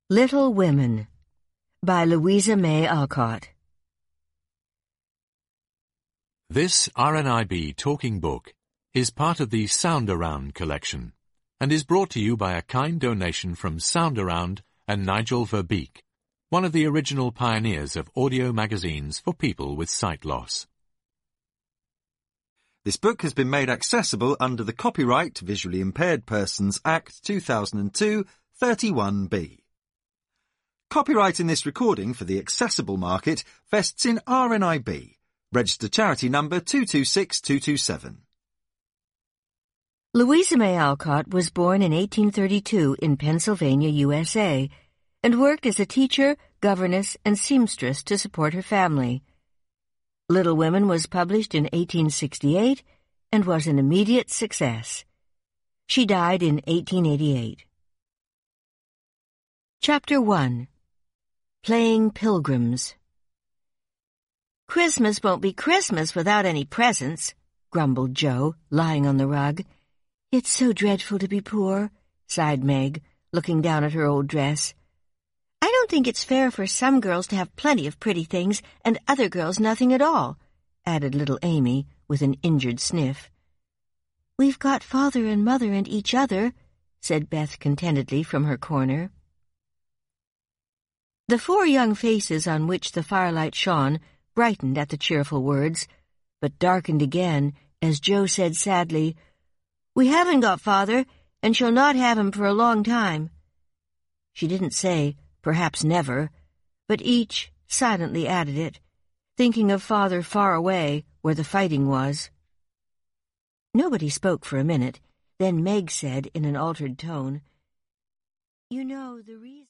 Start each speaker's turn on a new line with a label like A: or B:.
A: Little Women by Louisa May Alcott.
B: This RNIB talking book is part of the Sound Around collection and is brought to you by a kind donation from Sound Around and Nigel Verbeek, one of the original pioneers of audio magazines for people with sight loss.
C: This book has been made accessible under the Copyright Visually Impaired Persons Act 2002 31B. Copyright in this recording for the accessible market vests in RNIB, registered charity number 226227.
A: Louisa May Alcott was born in 1832 in Pennsylvania, USA, and worked as a teacher, governess, and seamstress to support her family. Little Women was published in 1868 and was an immediate success. She died in 1888. Chapter 1. Playing Pilgrims. "Christmas won't be Christmas without any presents," grumbled Jo, lying on the rug. "It's so dreadful to be poor," sighed Meg, looking down at her old dress. "I don't think it's fair for some girls to have plenty of pretty things and other girls nothing at all," added little Amy, with an injured sniff. "We've got Father and Mother and each other," said Beth contentedly from her corner. The four young faces on which the firelight shone brightened at the cheerful words, but darkened again as Jo said sadly, "We haven't got Father, and shall not have him for a long time." She didn't say, perhaps never, but each silently added it, thinking of Father far away where the fighting was. Nobody spoke for a minute. Then Meg said in an altered tone, "You know, the reason..."